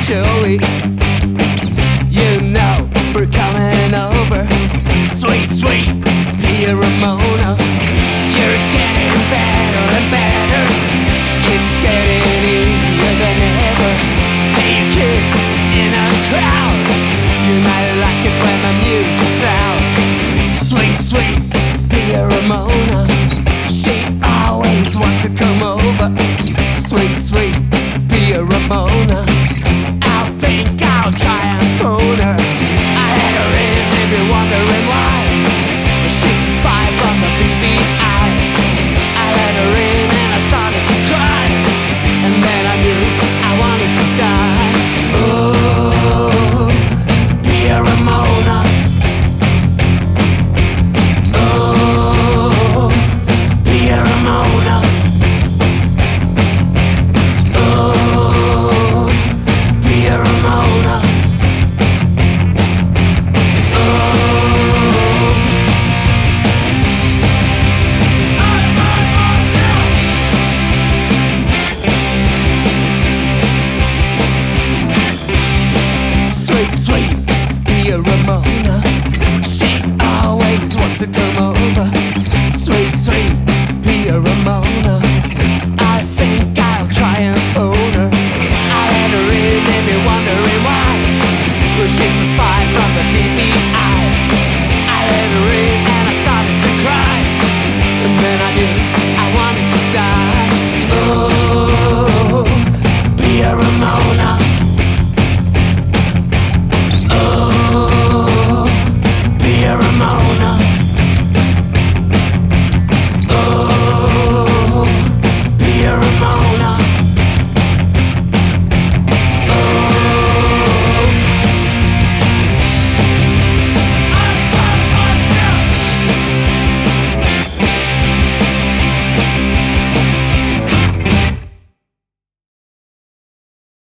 Joey. You know we're coming over. Sweet, sweet Pia Ramona. You're getting better and better. It's getting easier than ever. Hey you kids in a crowd, you might like it when the music's out. Sweet, sweet Pia Ramona. She always wants to come over. Sweet, sweet Pia Ramona. I think I'll try and phone her. I had her in, maybe wondering why. She's a spy from the BBI. I let her in and I started to cry, and then I knew I wanted to die. Oh, Pia Ramona. Oh, Pia Ramona. Oh, Pia Ramona. Sweet, sweet Pia Ramona. She always wants to come over. Sweet, sweet Pia Ramona. I think I'll try and phone her. I let her in, made me wondering why. Well, she's a spy from the people.